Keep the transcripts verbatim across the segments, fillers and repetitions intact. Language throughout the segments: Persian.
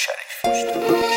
شریف.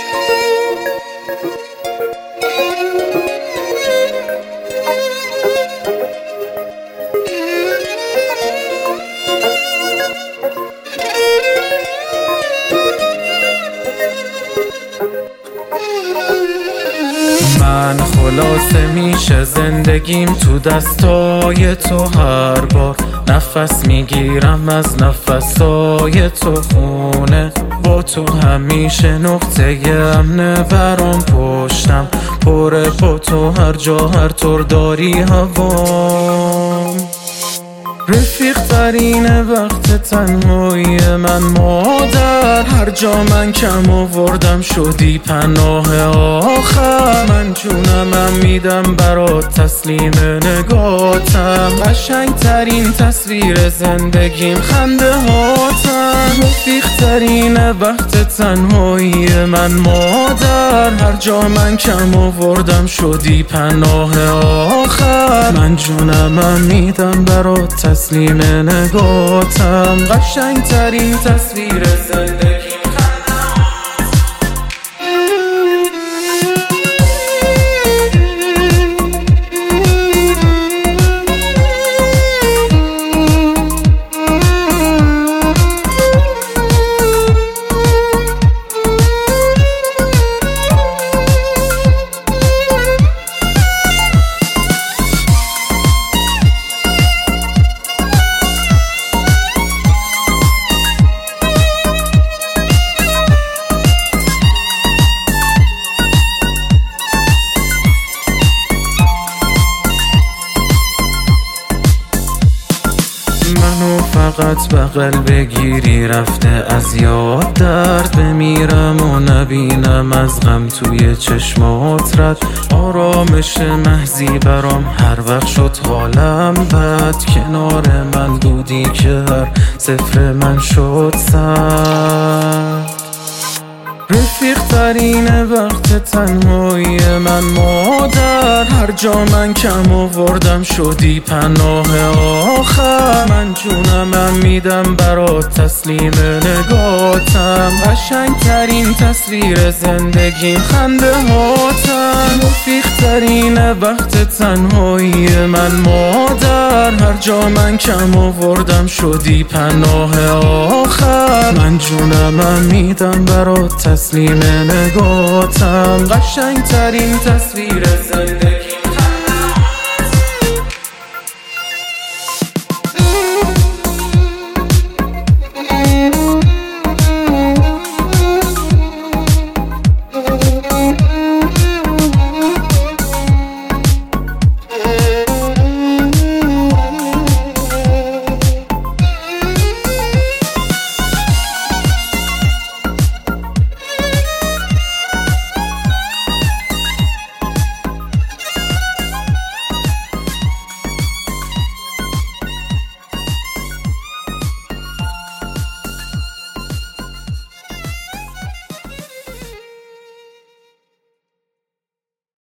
من خلاصه میشه زندگیم تو دستای تو، هر بار نفس میگیرم از نفسای تو، خونه با تو همیشه نقطه امنه برام، پشتم پره با تو، هر جا هر طور داری هوام. رفیق ترین وقت تنهایی من مادر، هر جا من کم آوردم شدی پناه آخر. من جونمم میدم برات تسلیم نگاتم، قشنگ ترین تصویر زندگیم خنده هاتم. رفیق ترین وقت تنهایی من مادر، هر جا من کم آوردم شدی پناه آخر. من جونمم میدم برات تسلیم نگاتم، قشنگ ترین تصویر زندگی. منو فقط بغل بگیری رفته از یاد درد، بمیرم و نبینم از غم توی چشمات رد. آرامش محضی برام هر وقت شد حالم بد، کنار من بودی که هر صفر من شد صد. رفیق ترین وقت تنهایی من مادر، هر جا من کم آوردم شدی پناه آخر. من جونمم میدم برات تسلیم نگاتم، قشنگ ترین تصویر زندگی خنده هاتم. رفیق ترین وقت تنهایی من مادر، هر جا من کم آوردم شدی پناه آخر. من جونمم میدم برات تسلیم نگاتم، قشنگ ترین تصویر زندگی.